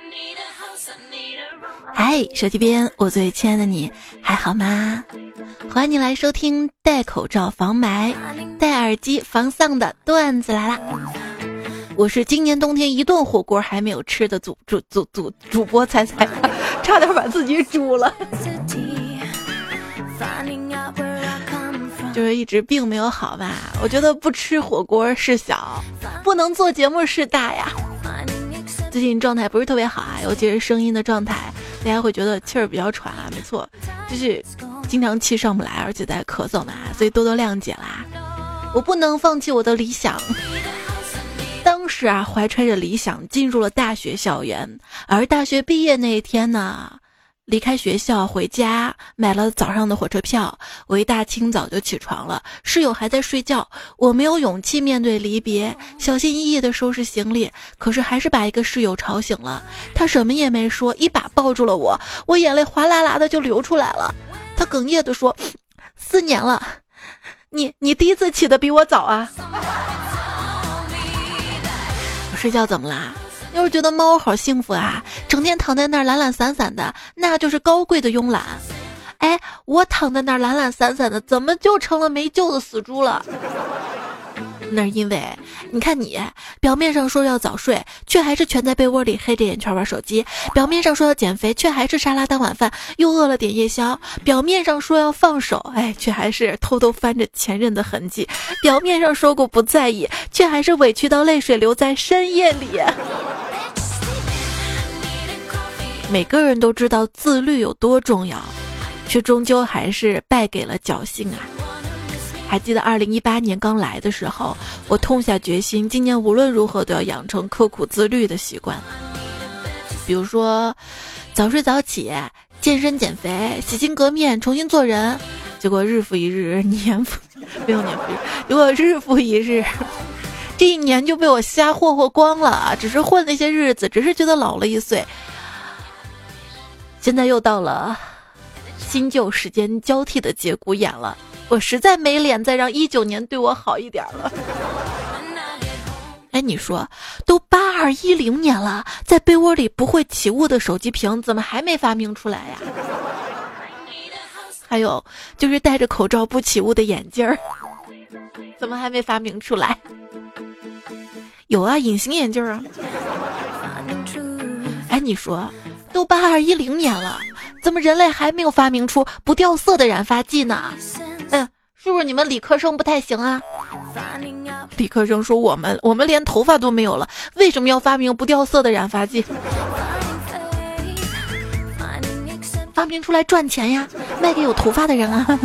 嗨，手机边我最亲爱的你还好吗？欢迎你来收听戴口罩防霾戴耳机防丧的段子来啦。我是今年冬天一顿火锅还没有吃的主播彩彩，差点把自己煮了。就是一直病没有好吧，我觉得不吃火锅是小，不能做节目是大呀。最近状态不是特别好啊，尤其是声音的状态，大家会觉得气儿比较喘啊，没错，就是经常气上不来，而且在咳嗽嘛，所以多多谅解啦。我不能放弃我的理想。当时啊，怀揣着理想进入了大学校园，而大学毕业那一天呢，离开学校回家，买了早上的火车票。我一大清早就起床了，室友还在睡觉，我没有勇气面对离别，小心翼翼地收拾行李，可是还是把一个室友吵醒了。他什么也没说，一把抱住了我，我眼泪哗啦啦的就流出来了。他哽咽地说：“4年了，你第一次起的比我早啊。”我睡觉怎么啦？要是觉得猫好幸福啊，整天躺在那儿懒懒散散的，那就是高贵的慵懒。哎，我躺在那儿懒懒散散的，怎么就成了没救的死猪了？那是因为你看你表面上说要早睡，却还是蜷在被窝里黑着眼圈玩手机；表面上说要减肥，却还是沙拉当晚饭，又饿了点夜宵；表面上说要放手，却还是偷偷翻着前任的痕迹；表面上说过不在意，却还是委屈到泪水流在深夜里。每个人都知道自律有多重要，却终究还是败给了侥幸啊。还记得2018年刚来的时候，我痛下决心，今年无论如何都要养成刻苦自律的习惯。比如说，早睡早起、健身减肥、洗心革面、重新做人。结果日复一日，结果日复一日，这一年就被我瞎霍光了。只是混那些日子，只是觉得老了1岁。现在又到了新旧时间交替的节骨眼了，我实在没脸再让19年对我好一点了。你说都8210年了，在被窝里不会起雾的手机屏怎么还没发明出来呀？还有就是戴着口罩不起雾的眼镜儿，怎么还没发明出来？有啊，隐形眼镜啊。你说都8210年了，怎么人类还没有发明出不掉色的染发剂呢？是不是你们理科生不太行啊？理科生说我们连头发都没有了，为什么要发明不掉色的染发剂？发明出来赚钱呀，卖给有头发的人啊。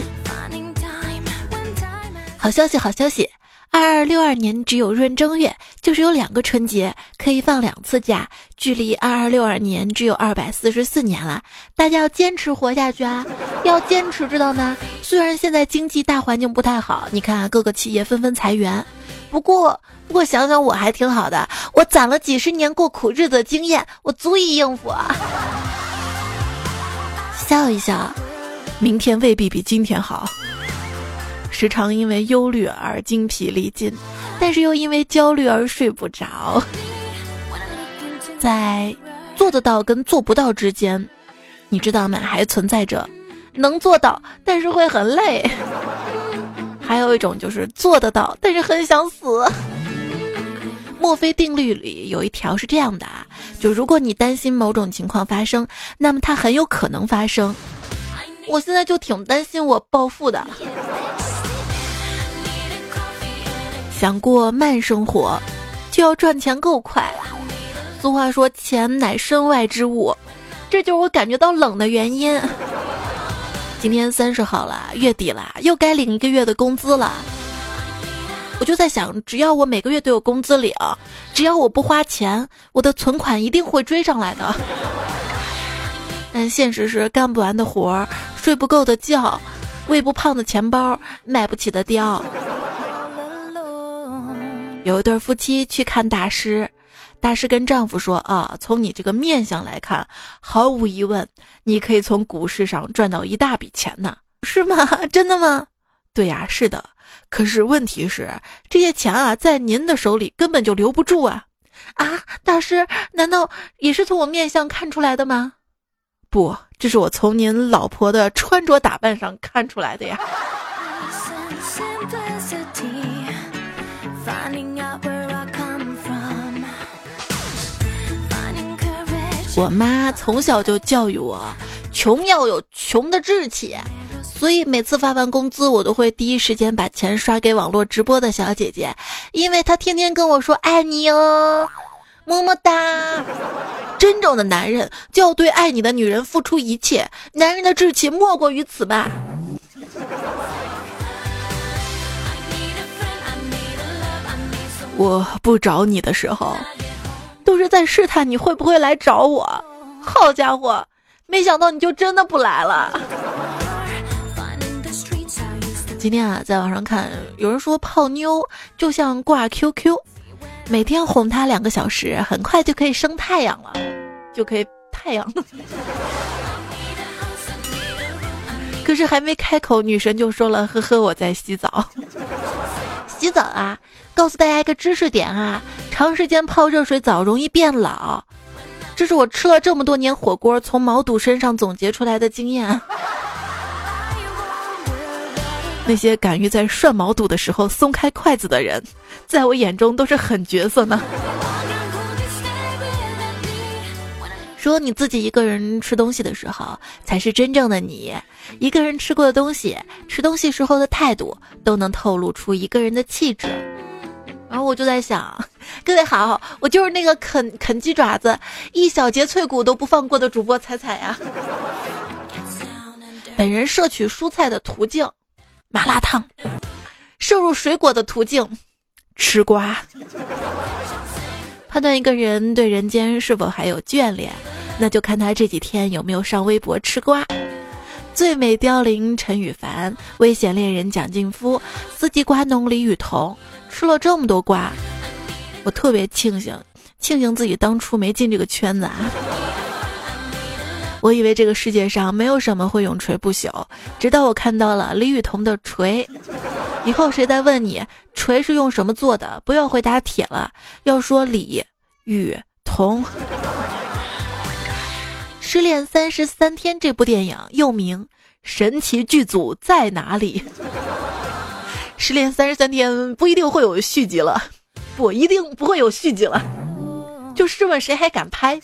好消息，好消息！2262年只有闰正月，就是有2个春节，可以放2次假，距离2262年只有244年了。大家要坚持活下去啊，要坚持，知道吗？虽然现在经济大环境不太好，你看各个企业纷纷裁员，不过想想我还挺好的，我攒了几十年过苦日子的经验，我足以应付啊。笑一笑，明天未必比今天好。时常因为忧虑而精疲力尽，但是又因为焦虑而睡不着。在做得到跟做不到之间，你知道吗？还存在着能做到但是会很累，还有一种就是做得到但是很想死。墨菲定律里有一条是这样的啊，就如果你担心某种情况发生，那么它很有可能发生。我现在就挺担心我暴富的。想过慢生活，就要赚钱够快。俗话说钱乃身外之物，这就是我感觉到冷的原因。今天30号了，月底了，又该领1个月的工资了。我就在想，只要我每个月都有工资领，只要我不花钱，我的存款一定会追上来的。但现实是干不完的活，睡不够的觉，喂不胖的钱包，买不起的貂。有一对夫妻去看大师，大师跟丈夫说从你这个面相来看，毫无疑问你可以从股市上赚到一大笔钱呢。是吗？真的吗？对呀，是的。可是问题是这些钱在您的手里根本就留不住啊。 啊，大师，难道也是从我面相看出来的吗？不，这是我从您老婆的穿着打扮上看出来的呀。我妈从小就教育我，穷要有穷的志气，所以每次发完工资，我都会第一时间把钱刷给网络直播的小姐姐，因为她天天跟我说爱你哦，么么哒。真正的男人就要对爱你的女人付出一切，男人的志气莫过于此吧。我不找你的时候，都是在试探你会不会来找我。好家伙，没想到你就真的不来了。今天啊，在网上看有人说泡妞就像挂 QQ， 每天哄她2个小时，很快就可以生太阳了，就可以太阳了。可是还没开口，女神就说了：“呵呵，我在洗澡。”洗澡啊，告诉大家一个知识点啊，长时间泡热水澡容易变老，这是我吃了这么多年火锅从毛肚身上总结出来的经验。那些敢于在涮毛肚的时候松开筷子的人，在我眼中都是狠角色呢。说你自己一个人吃东西的时候才是真正的你，一个人吃过的东西，吃东西时候的态度都能透露出一个人的气质。然后我就在想，各位好，我就是那个啃鸡爪子一小节脆骨都不放过的主播彩彩呀。本人摄取蔬菜的途径麻辣烫，摄入水果的途径吃瓜。判断一个人对人间是否还有眷恋，那就看他这几天有没有上微博吃瓜。最美凋零陈羽凡，危险恋人蒋劲夫，四季瓜农李雨桐，吃了这么多瓜，我特别庆幸自己当初没进这个圈子啊。我以为这个世界上没有什么会永垂不朽，直到我看到了李雨桐的锤。以后谁再问你锤是用什么做的，不要回答铁了，要说李雨桐。失恋33天这部电影又名神奇剧组在哪里。失恋33天不一定会有续集了，不一定不会有续集了，就试问谁还敢拍。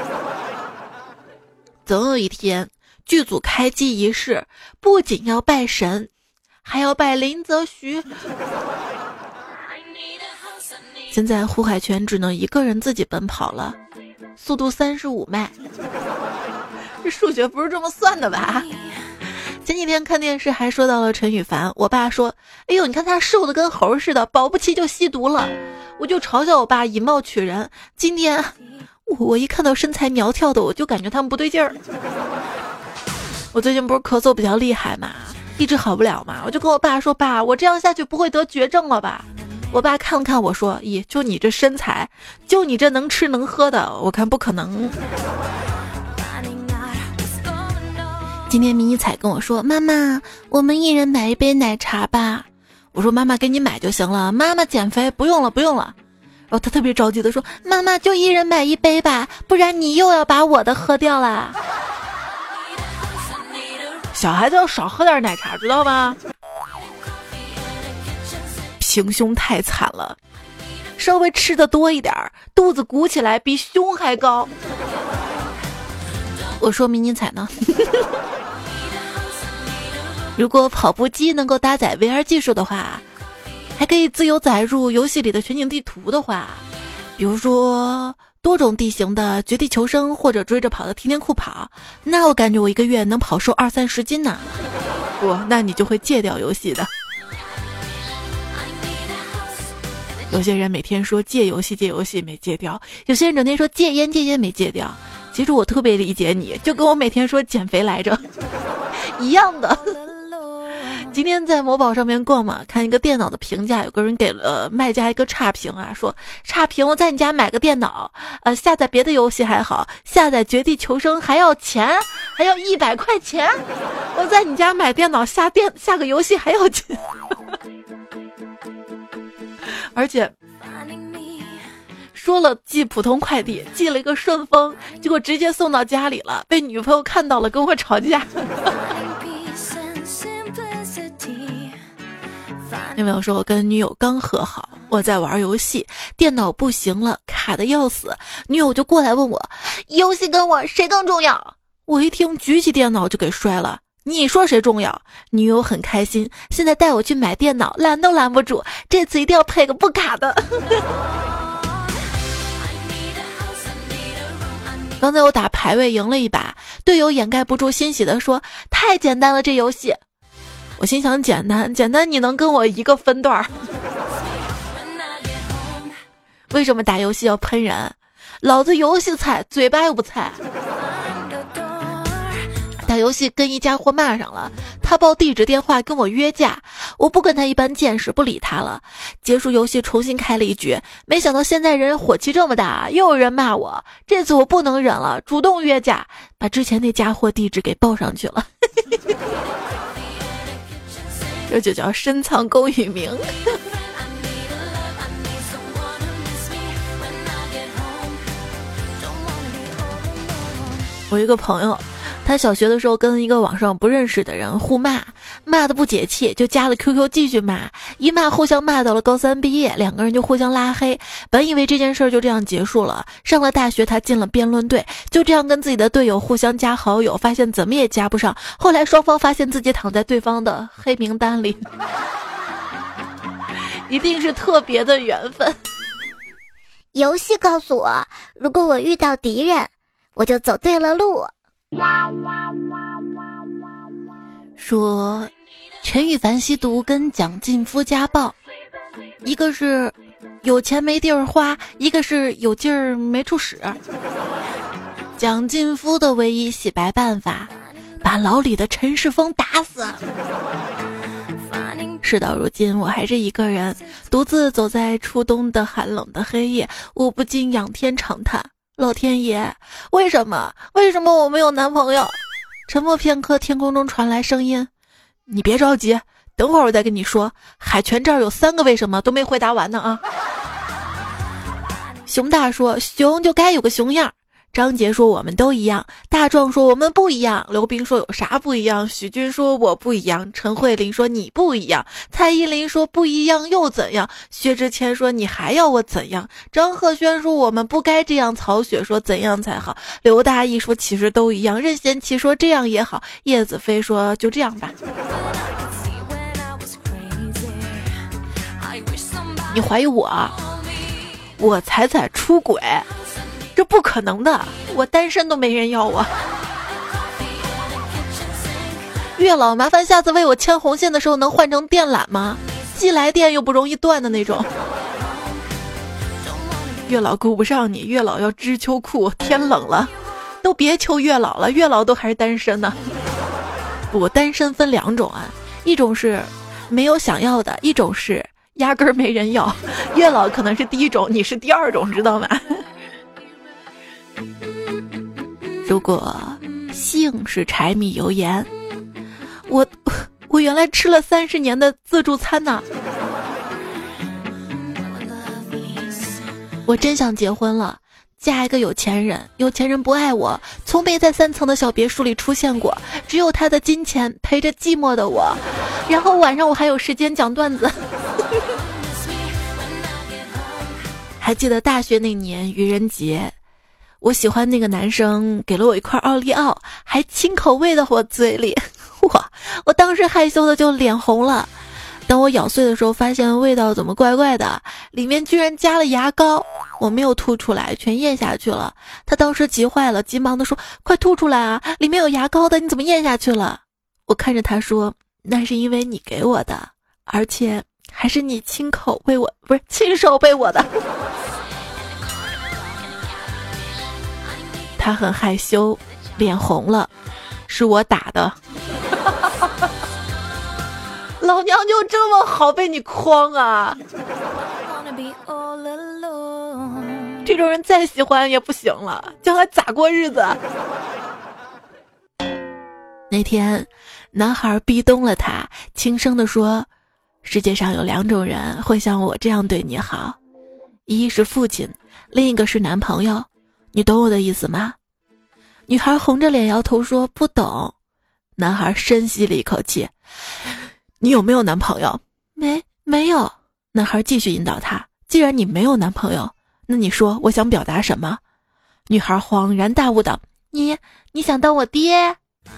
总有一天剧组开机仪式不仅要拜神，还要拜林则徐。现在胡海泉只能一个人自己奔跑了，速度35迈。这数学不是这么算的吧？前几天看电视还说到了陈羽凡，我爸说：“哎呦，你看他瘦的跟猴似的，保不齐就吸毒了。”我就嘲笑我爸以貌取人。今天我一看到身材苗条的，我就感觉他们不对劲儿。我最近不是咳嗽比较厉害嘛，一直好不了嘛，我就跟我爸说：“爸，我这样下去不会得绝症了吧？”我爸看了看我说：“咦，就你这身材，就你这能吃能喝的，我看不可能。”今天迷你彩跟我说：“妈妈，我们一人买一杯奶茶吧。”我说：“妈妈给你买就行了，妈妈减肥不用了不用了。”然后他特别着急的说：“妈妈就一人买一杯吧，不然你又要把我的喝掉啦。”小孩子要少喝点奶茶，知道吗？平胸太惨了，稍微吃的多一点，肚子鼓起来比胸还高。我说迷你彩呢？如果跑步机能够搭载 VR 技术的话，还可以自由载入游戏里的全景地图的话，比如说多种地形的绝地求生，或者追着跑的天天酷跑，那我感觉我一个月能跑瘦20-30斤呢。不，那你就会戒掉游戏的。有些人每天说戒游戏没戒掉，有些人整天说戒烟没戒掉。其实我特别理解你，就跟我每天说减肥来着一样的。今天在某宝上面逛嘛，看一个电脑的评价，有个人给了卖家一个差评啊，说差评，我在你家买个电脑，下载别的游戏还好，下载绝地求生还要钱，还要100块钱，我在你家买电脑下个游戏还要钱。说说了寄普通快递，寄了一个顺丰，结果直接送到家里了，被女朋友看到了，跟我吵架。有没有说我跟女友刚和好，我在玩游戏，电脑不行了，卡的要死，女友就过来问我，游戏跟我谁更重要？我一听举起电脑就给摔了，你说谁重要？女友很开心，现在带我去买电脑，拦都拦不住，这次一定要配个不卡的。刚才我打排位赢了一把，队友掩盖不住欣喜地说，太简单了这游戏。我心想，简单你能跟我一个分段？为什么打游戏要喷人？老子游戏菜，嘴巴又不菜。打游戏跟一家伙骂上了，他报地址电话跟我约架，我不跟他一般见识，不理他了。结束游戏重新开了一局，没想到现在人火气这么大，又有人骂我，这次我不能忍了，主动约架，把之前那家伙地址给报上去了。这就叫深藏功与名。我一个朋友，他小学的时候跟一个网上不认识的人互骂，骂得不解气，就加了 QQ 继续骂，一骂互相骂到了高三毕业，两个人就互相拉黑。本以为这件事就这样结束了，上了大学他进了辩论队，就这样跟自己的队友互相加好友，发现怎么也加不上，后来双方发现自己躺在对方的黑名单里。一定是特别的缘分。 游戏告诉我，如果我遇到敌人，我就走对了路。 说陈羽凡吸毒跟蒋劲夫家暴，一个是有钱没地儿花，一个是有劲儿没处使。蒋劲夫的唯一洗白办法，把牢里的陈世峰打死。事到如今，我还是一个人独自走在初冬的寒冷的黑夜，我不禁仰天长叹，老天爷，为什么我没有男朋友？沉默片刻，天空中传来声音，你别着急，等会儿我再跟你说。海泉这儿有3个为什么都没回答完呢啊。熊大说，熊就该有个熊样。张杰说，我们都一样。大壮说，我们不一样。刘冰说，有啥不一样？许军说，我不一样。陈慧琳说，你不一样。蔡依林说，不一样又怎样？薛之谦说，你还要我怎样？张赫宣说，我们不该这样。曹雪说，怎样才好？刘大义说，其实都一样。任贤齐说，这样也好。叶子飞说，就这样吧。你怀疑我彩出轨，这不可能的，我单身都没人要我。月老，麻烦下次为我牵红线的时候能换成电缆吗？寄来电又不容易断的那种。月老顾不上你，月老要织秋裤，天冷了都别求月老了，月老都还是单身呢。不，单身分2种啊，一种是没有想要的，一种是压根儿没人要。月老可能是第一种，你是第2种，知道吗？如果性是柴米油盐，我原来吃了30年的自助餐呢。我真想结婚了，嫁一个有钱人，有钱人不爱我，从没在3层的小别墅里出现过，只有他的金钱陪着寂寞的我，然后晚上我还有时间讲段子。还记得大学那年愚人节，我喜欢那个男生给了我一块奥利奥，还亲口喂到我嘴里，我当时害羞的就脸红了。当我咬碎的时候，发现味道怎么怪怪的，里面居然加了牙膏，我没有吐出来，全咽下去了。他当时急坏了，急忙的说，快吐出来啊，里面有牙膏的，你怎么咽下去了？我看着他说，那是因为你给我的，而且还是你亲手喂我的。他很害羞，脸红了，是我打的。老娘就这么好被你诓啊！这种人再喜欢也不行了，将来咋过日子？那天男孩壁咚了他，轻声地说，世界上有2种人会像我这样对你好， 一是父亲，另一个是男朋友，你懂我的意思吗？女孩红着脸摇头说不懂。男孩深吸了一口气，你有没有男朋友？没有。男孩继续引导她，既然你没有男朋友，那你说我想表达什么？女孩恍然大悟道，你想当我爹？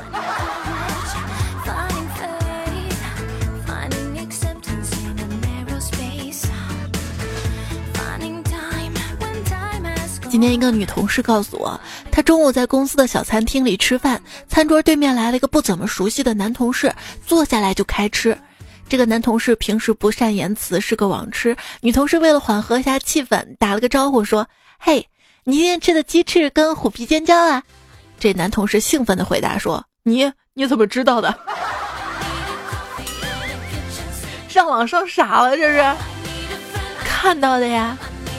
今天一个女同事告诉我，她中午在公司的小餐厅里吃饭，餐桌对面来了一个不怎么熟悉的男同事，坐下来就开吃。这个男同事平时不善言辞，是个网痴。女同事为了缓和一下气氛，打了个招呼说，嘿，你今天吃的鸡翅跟虎皮尖椒啊？这男同事兴奋地回答说，你怎么知道的？上网上傻了，这是看到的呀。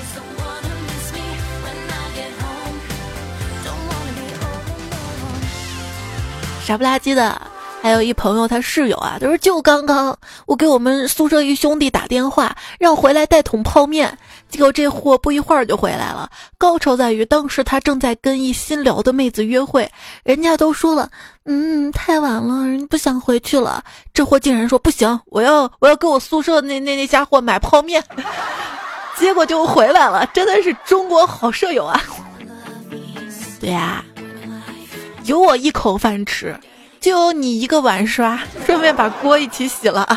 傻不拉几的，还有一朋友他室友啊，他说就刚刚我给我们宿舍一兄弟打电话，让回来带桶泡面，结果这货不一会儿就回来了。高潮在于当时他正在跟一新聊的妹子约会，人家都说了太晚了，人不想回去了，这货竟然说不行，我要给我宿舍那家伙买泡面，结果就回来了，真的是中国好舍友啊。对呀，有我一口饭吃，就有你一个碗刷，顺便把锅一起洗了啊！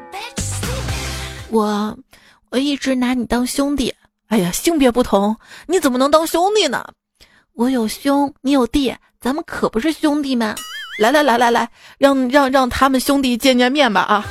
我一直拿你当兄弟，哎呀，性别不同，你怎么能当兄弟呢？我有兄，你有弟，咱们可不是兄弟吗？来，让他们兄弟见面吧啊！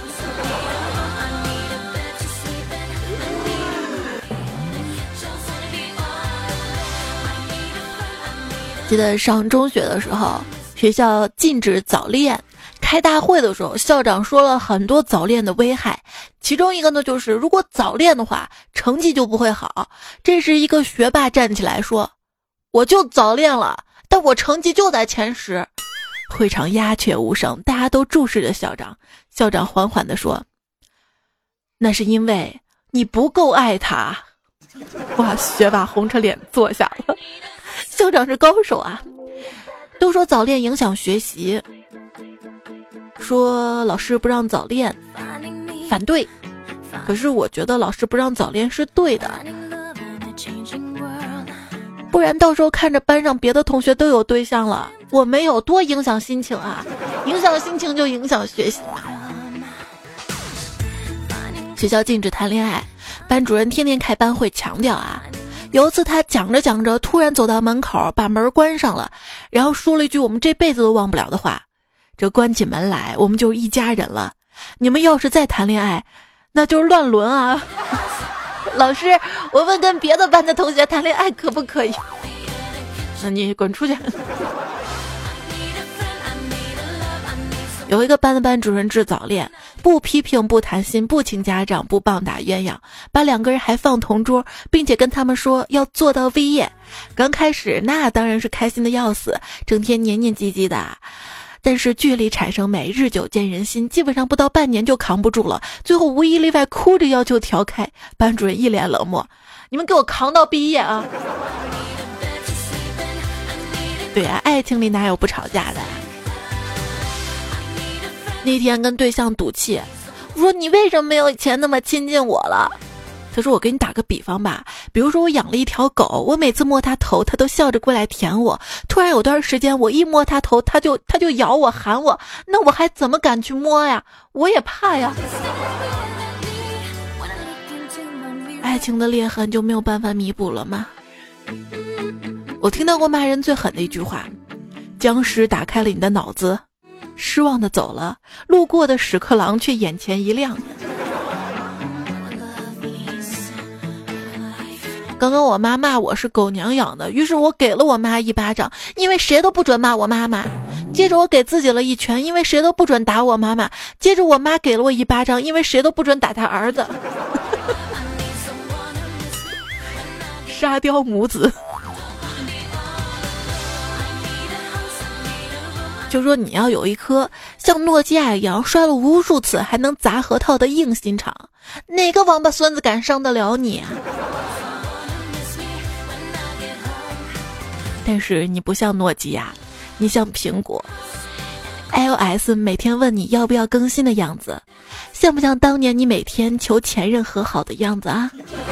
记得上中学的时候，学校禁止早恋，开大会的时候，校长说了很多早恋的危害，其中一个呢就是如果早恋的话，成绩就不会好。这时一个学霸站起来说，我就早恋了，但我成绩就在前10。会场鸦雀无声，大家都注视着校长。校长缓缓地说，那是因为你不够爱他。哇，学霸红着脸坐下了。校长是高手啊。都说早恋影响学习，说老师不让早恋，反对。可是我觉得老师不让早恋是对的，不然到时候看着班上别的同学都有对象了，我没有，多影响心情啊！影响心情就影响学习。学校禁止谈恋爱，班主任天天开班会强调啊。有一次他讲着讲着，突然走到门口，把门关上了，然后说了一句我们这辈子都忘不了的话，这关起门来我们就一家人了，你们要是再谈恋爱，那就是乱伦啊。老师，我问跟别的班的同学谈恋爱可不可以？那你滚出去。有一个班的班主任治早恋，不批评，不谈心，不请家长，不棒打鸳鸯，把2个人还放同桌，并且跟他们说要做到毕业。刚开始那当然是开心的要死，整天黏黏唧唧的。但是距离产生美，日久见人心，基本上不到半年就扛不住了，最后无一例外哭着要求调开。班主任一脸冷漠，你们给我扛到毕业啊。对啊，爱情里哪有不吵架的。那天跟对象赌气，我说你为什么没有以前那么亲近我了？他说我给你打个比方吧，比如说我养了一条狗，我每次摸它头，它都笑着过来舔我，突然有段时间我一摸它头，它就咬我喊我，那我还怎么敢去摸呀？我也怕呀。爱情的裂痕就没有办法弥补了吗？我听到过骂人最狠的一句话，僵尸打开了你的脑子，失望的走了，路过的屎壳郎却眼前一亮。刚刚我妈骂我是狗娘养的，于是我给了我妈一巴掌，因为谁都不准骂我妈妈。接着我给自己了一拳，因为谁都不准打我妈妈。接着我妈给了我一巴掌，因为谁都不准打她儿子。沙雕母子。就说你要有一颗像诺基亚一样摔了无数次还能砸核桃的硬心肠，哪个王八孙子敢伤得了你啊？ 但是你不像诺基亚，你像苹果。iOS 每天问你要不要更新的样子，像不像当年你每天求前任和好的样子啊？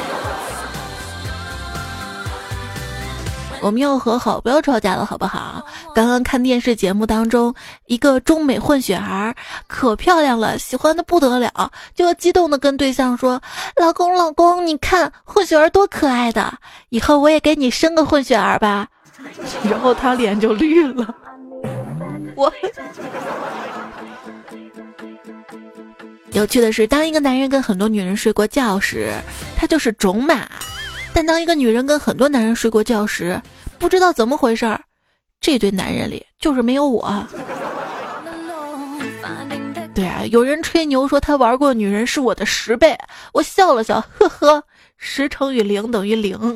我们要和好，不要吵架了好不好？刚刚看电视节目当中，一个中美混血儿可漂亮了，喜欢的不得了，就激动的跟对象说，老公老公，你看混血儿多可爱的，以后我也给你生个混血儿吧。然后他脸就绿了。有趣的是，当一个男人跟很多女人睡过觉时，他就是种马；但当一个女人跟很多男人睡过觉时，不知道怎么回事儿，这对男人里就是没有我。对啊，有人吹牛说他玩过女人是我的10倍，我笑了笑，呵呵，10乘以0等于0。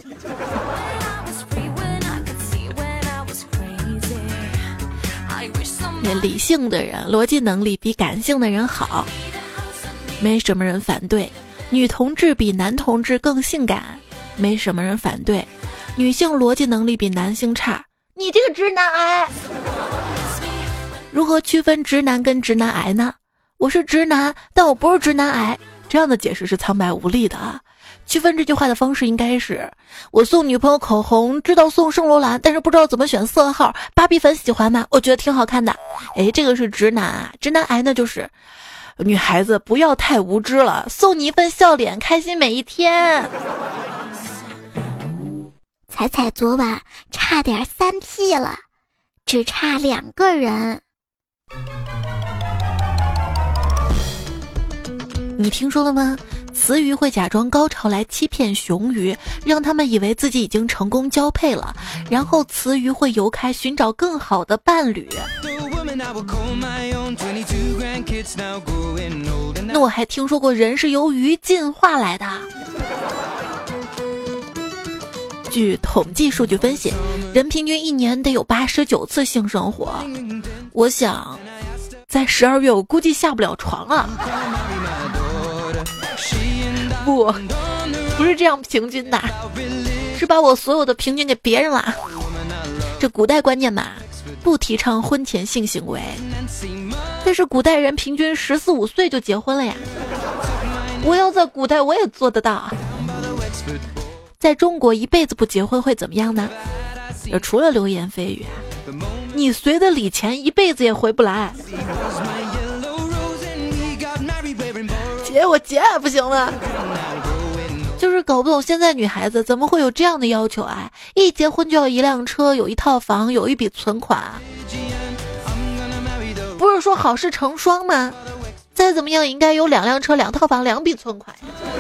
理性的人逻辑能力比感性的人好，没什么人反对。女同志比男同志更性感，没什么人反对。女性逻辑能力比男性差，你这个直男癌。如何区分直男跟直男癌呢？我是直男，但我不是直男癌，这样的解释是苍白无力的啊。区分这句话的方式应该是，我送女朋友口红，知道送圣罗兰，但是不知道怎么选色号。芭比粉喜欢吗？我觉得挺好看的。这个是直男啊。直男癌呢，就是女孩子不要太无知了，送你一份笑脸，开心每一天。 彩彩昨晚差点3P 了，只差2个人。 你听说了吗？雌鱼会假装高潮来欺骗雄鱼，让他们以为自己已经成功交配了，然后雌鱼会游开寻找更好的伴侣。那我还听说过人是由鱼进化来的。据统计数据分析，人平均1年得有89次性生活。我想在12月我估计下不了床啊。不是这样平均的，是把我所有的平均给别人了。这古代观念嘛，不提倡婚前性行为，但是古代人平均14、15岁就结婚了呀。我要在古代我也做得到。在中国一辈子不结婚会怎么样呢？除了流言蜚语，你随的礼钱一辈子也回不来。我结不行了，就是搞不懂现在女孩子怎么会有这样的要求啊！一结婚就要1辆车，有1套房，有一笔存款。不是说好事成双吗？再怎么样应该有2辆车、2套房、2笔存款。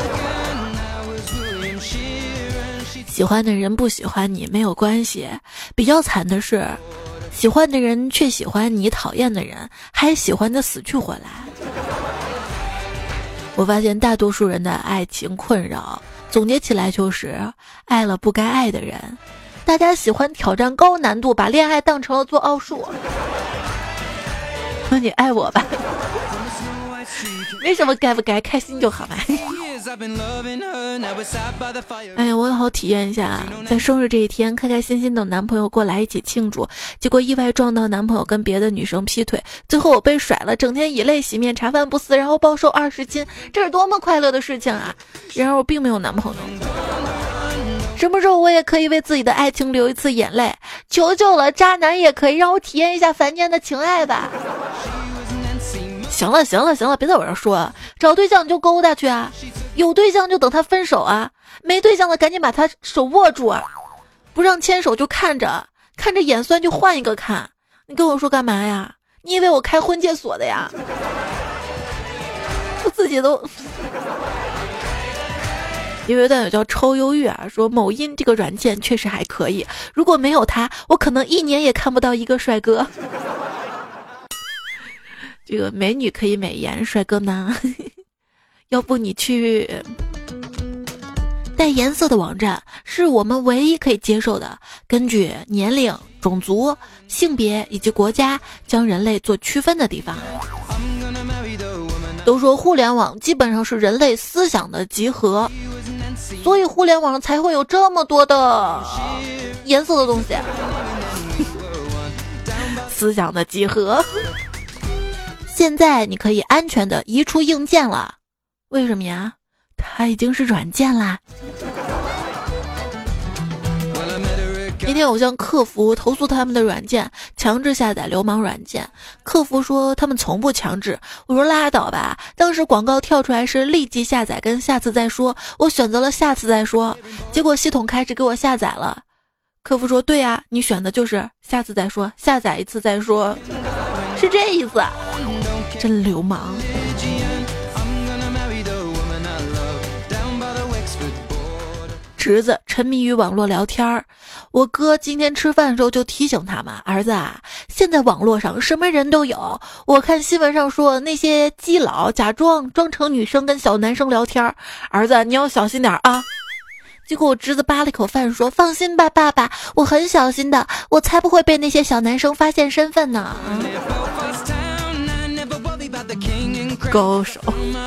喜欢的人不喜欢你没有关系，比较惨的是，喜欢的人却喜欢你，讨厌的人还喜欢的死去活来。我发现大多数人的爱情困扰总结起来就是爱了不该爱的人。大家喜欢挑战高难度，把恋爱当成了做奥数。那你爱我吧，没什么该不该，开心就好吧。哎呀，我好体验一下，在生日这一天开开心心等男朋友过来一起庆祝，结果意外撞到男朋友跟别的女生劈腿，最后我被甩了，整天以泪洗面，茶饭不思，然后暴瘦20斤，这是多么快乐的事情啊！然而我并没有男朋友。什么时候我也可以为自己的爱情流一次眼泪？求求了，渣男也可以让我体验一下凡间的情爱吧。行了，别在我这说了，找对象就勾搭去啊，有对象就等他分手啊，没对象的赶紧把他手握住啊，不让牵手就看着眼酸就换一个看。你跟我说干嘛呀？你以为我开婚介所的呀？我自己都。有一段有叫抽忧郁啊，说某音这个软件确实还可以，如果没有它，我可能1年也看不到一个帅哥。这个美女可以美颜，帅哥呢？要不你去带颜色的网站，是我们唯一可以接受的，根据年龄、种族、性别以及国家将人类做区分的地方。都说互联网基本上是人类思想的集合，所以互联网才会有这么多的颜色的东西。 思想的集合。现在你可以安全的移出硬件了，为什么呀？它已经是软件啦。那天我向客服投诉他们的软件强制下载流氓软件，客服说他们从不强制。我说拉倒吧，当时广告跳出来是立即下载跟下次再说，我选择了下次再说，结果系统开始给我下载了。客服说对啊，你选的就是下次再说，下载一次再说，是这意思。真流氓。侄子沉迷于网络聊天儿，我哥今天吃饭的时候就提醒他嘛，儿子啊，现在网络上什么人都有，我看新闻上说那些基佬假装成女生跟小男生聊天，儿子你要小心点啊。结果我侄子扒了一口饭说，放心吧爸爸，我很小心的，我才不会被那些小男生发现身份呢。高手。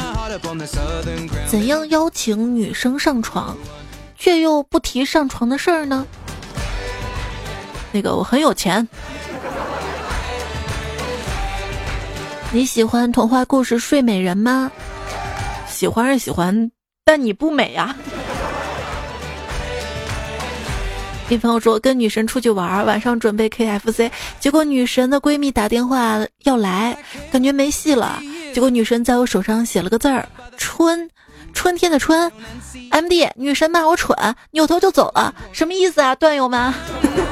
怎样邀请女生上床却又不提上床的事儿呢？那个我很有钱。你喜欢童话故事《睡美人》吗？喜欢是喜欢，但你不美呀。你朋友说跟女神出去玩，晚上准备 KFC， 结果女神的闺蜜打电话要来，感觉没戏了，结果女神在我手上写了个字儿春，春天的春。 MD 女神骂我蠢，扭头就走了，什么意思啊段友们？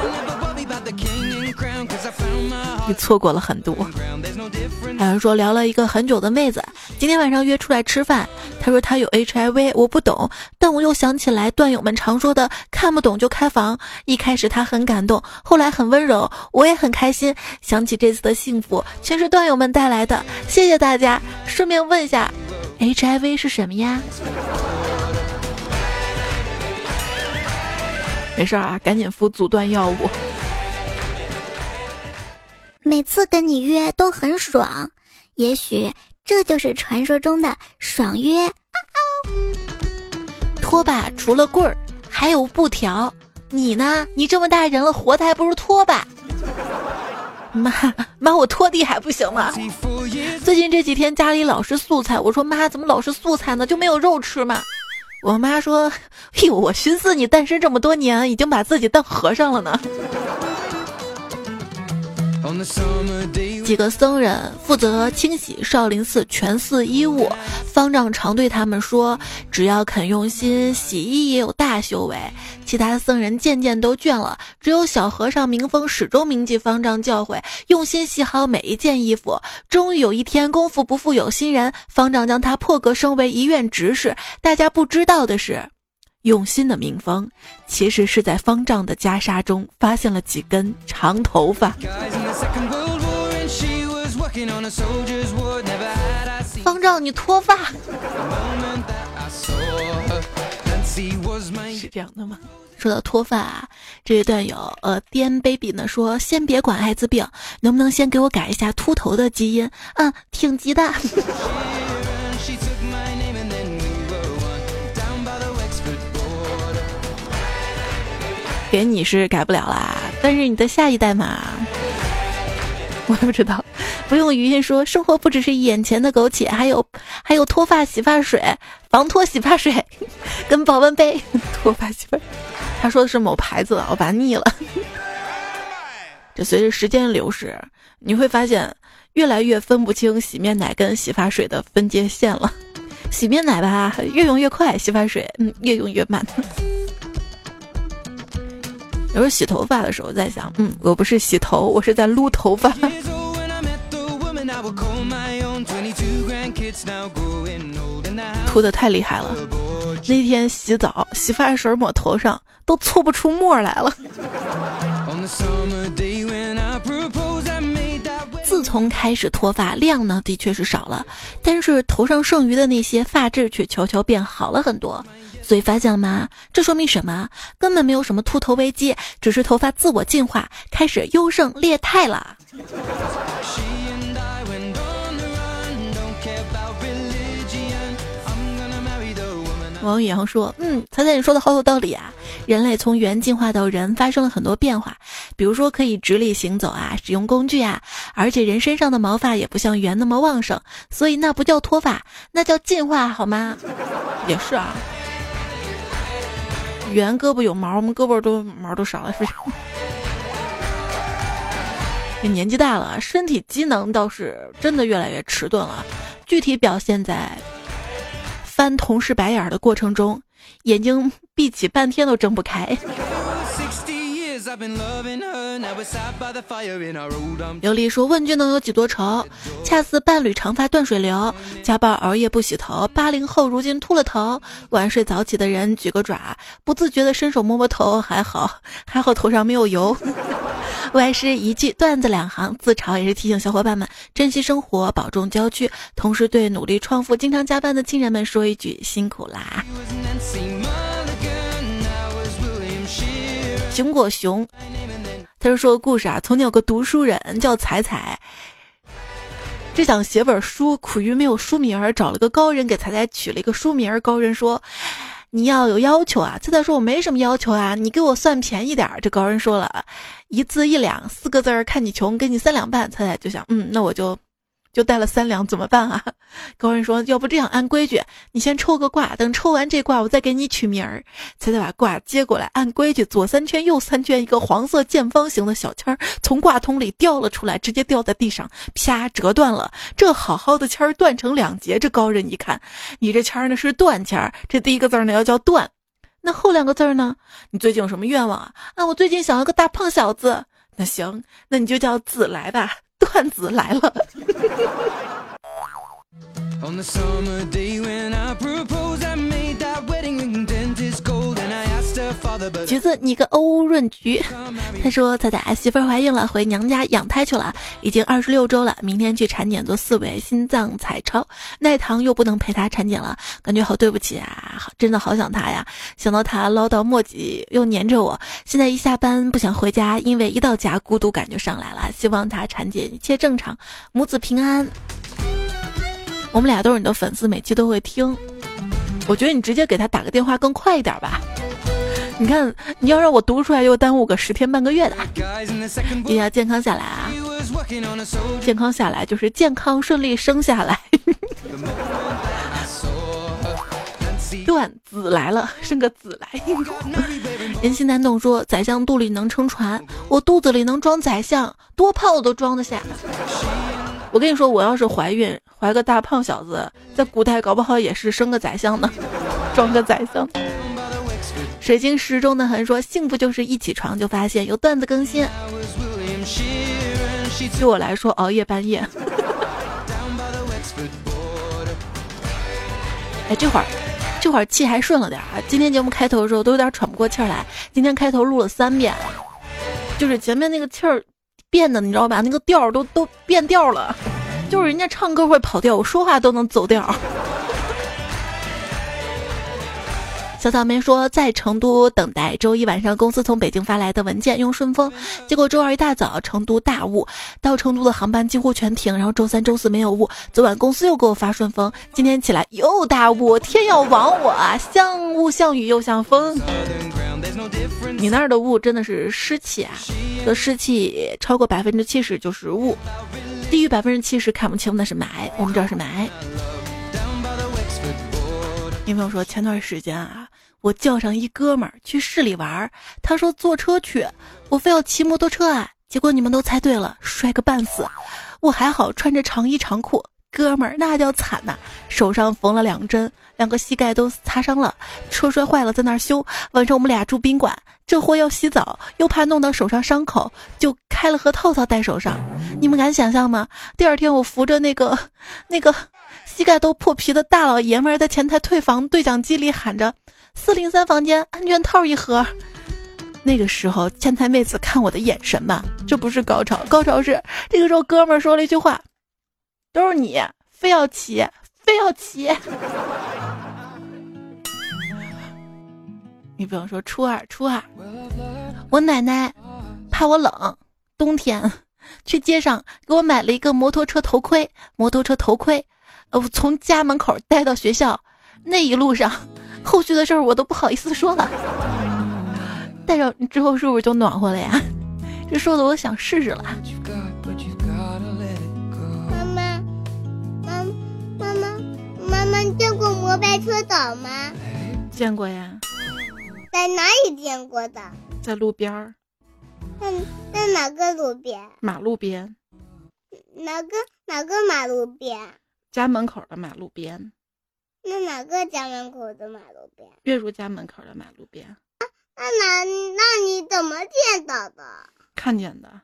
你错过了很多。还有人说聊了一个很久的妹子，今天晚上约出来吃饭，她说她有 HIV， 我不懂，但我又想起来段友们常说的看不懂就开房，一开始她很感动，后来很温柔，我也很开心，想起这次的幸福全是段友们带来的，谢谢大家。顺便问一下 HIV 是什么呀？没事啊，赶紧服阻断药物。 每次跟你约都很爽，也许这就是传说中的爽约。 拖把除了棍儿还有布条，你呢？你这么大人了，活的还不如拖把。妈，我拖地还不行吗？最近这几天家里老是素菜，我说妈，怎么老是素菜呢？就没有肉吃吗？我妈说，哎呦，我寻思你诞生这么多年，已经把自己当和尚了呢。几个僧人负责清洗少林寺全寺衣物，方丈常对他们说，只要肯用心，洗衣也有大修为。其他僧人渐渐都倦了，只有小和尚明峰始终铭记方丈教诲，用心洗好每一件衣服。终于有一天，功夫不负有心人，方丈将他破格升为一院执事。大家不知道的是，用心的明峰其实是在方丈的袈裟中发现了几根长头发。方丈你脱发是这样的吗？说到脱发啊，这位段友颠 baby 呢说，先别管艾滋病，能不能先给我改一下秃头的基因？挺急的。给你是改不了啦，但是你的下一代嘛，我也不知道。不用语音说，生活不只是眼前的苟且，还有脱发洗发水、防脱洗发水跟保温杯。脱发洗发水，他说的是某牌子，我把它腻了。这随着时间流逝，你会发现越来越分不清洗面奶跟洗发水的分界线了。洗面奶吧，越用越快，洗发水越用越慢。有时候洗头发的时候在想，我不是洗头，我是在撸头发。秃得太厉害了，那天洗澡洗发水抹头上都搓不出沫来了。自从开始脱发，量呢的确是少了，但是头上剩余的那些发质却悄悄变好了很多。所以发现了吗？这说明什么？根本没有什么秃头危机，只是头发自我进化，开始优胜劣汰了。王宇阳说，猜猜你说的好有道理啊！人类从猿进化到人发生了很多变化， 比如说可以直立行走啊，使用工具啊，而且人身上的毛发也不像猿那么旺盛，所以那不叫脱发，那叫进化好吗？也是啊，猿胳膊有毛，我们胳膊都毛都少了，是不是？年纪大了，身体机能倒是真的越来越迟钝了，具体表现在翻同事白眼的过程中，眼睛闭起半天都睁不开。刘丽说问君能有几多愁，恰似伴侣长发断水流，加班熬夜不洗头，80后如今秃了头，晚睡早起的人举个爪，不自觉的伸手摸摸头，还好头上没有油。外师一句段子2行，自嘲也是提醒小伙伴们珍惜生活，保重郊区，同时对努力创富经常加班的亲人们说一句辛苦啦。熊果熊他就说个故事啊，从前有个读书人叫彩彩，只想写本书，苦于没有书名儿，找了个高人给彩彩取了一个书名儿。高人说你要有要求啊，彩彩说我没什么要求啊，你给我算便宜点儿。这高人说了1字1两，4个字儿看你穷，给你3两半。彩彩就想那我就带了3两怎么办啊？高人说要不这样，按规矩你先抽个卦，等抽完这卦我再给你取名儿。彩彩把卦接过来，按规矩左3圈右3圈，一个黄色见方形的小签儿从卦筒里掉了出来，直接掉在地上，啪折断了。这好好的签儿断成2截。这高人一看，你这签儿呢是断签儿，这第一个字呢要叫断，那后2个字呢？你最近有什么愿望啊？我最近想要个大胖小子。那行，那你就叫子来吧，段子来了。橘子你个欧润菊，他说彩彩媳妇儿怀孕了，回娘家养胎去了，已经26周了，明天去产检做4维心脏彩超，耐糖又不能陪她产检了，感觉好对不起啊，真的好想她呀，想到她唠叨磨叽又黏着我，现在一下班不想回家，因为一到家孤独感就上来了，希望她产检一切正常，母子平安。我们俩都是你的粉丝，每期都会听，我觉得你直接给他打个电话更快一点吧。你看，你要让我读出来，又耽误个10天半个月的。也要健康下来啊！健康下来就是健康顺利生下来。段子来了，生个子来。人心难懂说，宰相肚里能撑船，我肚子里能装宰相，多胖我都装得下。我跟你说，我要是怀孕怀个大胖小子，在古代搞不好也是生个宰相呢，装个宰相。水晶石中的很说，幸福就是一起床就发现有段子更新。对我来说，熬夜半夜。哎，这会儿气还顺了点啊。今天节目开头的时候都有点喘不过气来，今天开头录了3遍，就是前面那个气儿变的，你知道吧？那个调都变调了，就是人家唱歌会跑调，我说话都能走调。小草莓说，在成都等待周一晚上公司从北京发来的文件，用顺丰，结果周二一大早成都大雾，到成都的航班几乎全停，然后周3周4没有雾，昨晚公司又给我发顺丰，今天起来又大雾，天要亡我啊，像雾像雨又像风。你那儿的雾真的是湿气啊，这湿气超过70%就是雾，低于70%看不清那是霾，我们这儿是霾。女朋友说，前段时间啊，我叫上一哥们儿去市里玩，他说坐车去，我非要骑摩托车啊，结果你们都猜对了，摔个半死。我还好穿着长衣长裤，哥们儿那叫惨呐，手上缝了2针，2个膝盖都擦伤了，车摔坏了在那儿修，晚上我们俩住宾馆，这货要洗澡又怕弄到手上伤口，就开了盒套套戴手上。你们敢想象吗？第二天我扶着那个膝盖都破皮的大老爷们儿在前台退房对讲机里喊着403房间安全套1盒。那个时候前台妹子看我的眼神吧，这不是高潮，高潮是这个时候哥们儿说了一句话，都是你非要骑。你比方说初二我奶奶怕我冷，冬天去街上给我买了一个摩托车头盔，从家门口带到学校，那一路上后续的事儿我都不好意思说了。戴上之后是不是就暖和了呀？ 这说的我想试试了。 妈妈，你见过摩拜车岛吗？ 见过呀。 在哪里见过的？ 在路边儿。 在哪个路边？ 马路边。 哪个马路边？ 家门口的马路边。 那哪个家门口的马路边？ 月如家门口的马路边。 那你怎么见到的？ 看见的。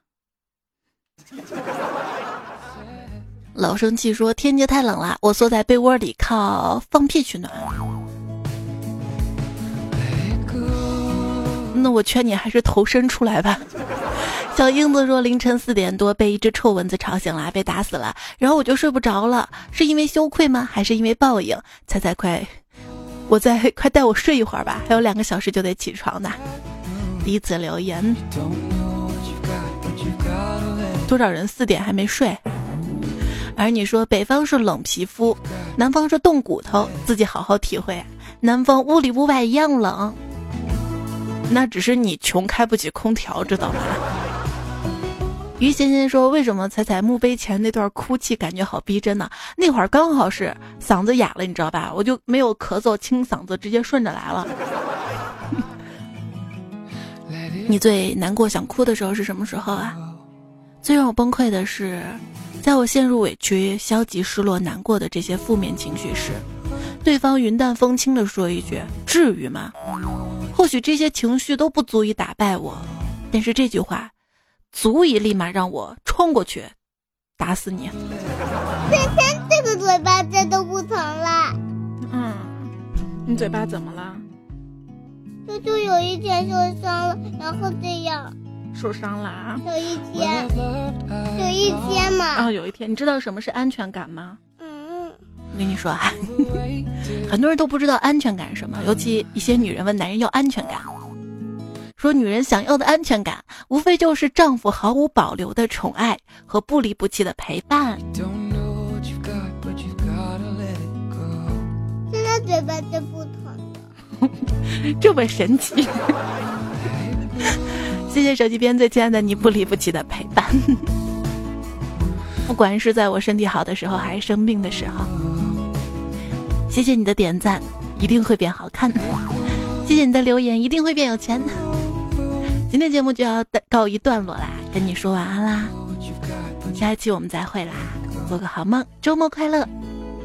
老生气说天气太冷了，我缩在被窝里靠放屁取暖。那我劝你还是头伸出来吧。小英子说凌晨4点多被一只臭蚊子吵醒了，被打死了，然后我就睡不着了，是因为羞愧吗？还是因为报应？猜快带我睡一会儿吧，还有2个小时就得起床呢。第一次留言，多少人4点还没睡？而你说北方是冷皮肤，南方是冻骨头，自己好好体会。南方屋里屋外一样冷，那只是你穷开不起空调，知道吗？于贤贤说为什么彩彩墓碑前那段哭泣感觉好逼真呢？那会儿刚好是嗓子哑了，你知道吧，我就没有咳嗽清嗓子，直接顺着来了。你最难过想哭的时候是什么时候啊？最让我崩溃的是在我陷入委屈、消极、失落、难过的这些负面情绪时，对方云淡风轻地说一句至于吗？或许这些情绪都不足以打败我，但是这句话足以立马让我冲过去打死你。 这个嘴巴这都不疼了。 你嘴巴怎么了？ 就有一天受伤了，然后这样。 受伤了啊？ 有一天嘛。 有一天，你知道什么是安全感吗？我跟你说啊，很多人都不知道安全感是什么，尤其一些女人问男人要安全感，说女人想要的安全感无非就是丈夫毫无保留的宠爱和不离不弃的陪伴。 现在嘴巴真不疼了。 这么神奇。谢谢手机边最亲爱的你不离不弃的陪伴。不管是在我身体好的时候还是生病的时候，谢谢你的点赞，一定会变好看。谢谢你的留言，一定会变有钱。今天节目就要告一段落啦，跟你说晚安啦，下一期我们再会啦，做个好梦，周末快乐。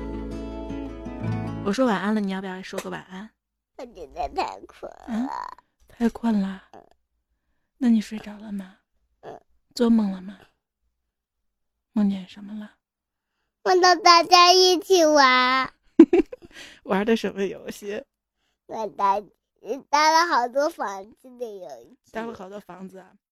我说晚安了，你要不要说个晚安？ 我觉得太困了。 太困了。那你睡着了吗？做梦了吗？梦见什么了？ 梦到大家一起玩。 玩的什么游戏？ 我搭了好多房子的游戏。 搭了好多房子啊。